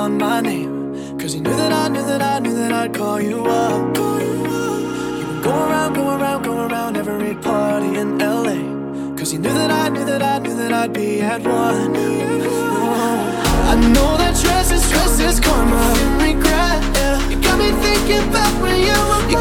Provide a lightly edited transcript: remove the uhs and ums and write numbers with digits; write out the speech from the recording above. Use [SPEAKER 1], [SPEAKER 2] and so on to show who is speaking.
[SPEAKER 1] on my name, cause you knew that I knew that I knew that I'd call you up. You would go around, go around, go around every party in LA, cause you knew that I knew that I knew that I'd be at one. I know that stress is karma and regret, yeah. You got me thinking back when you were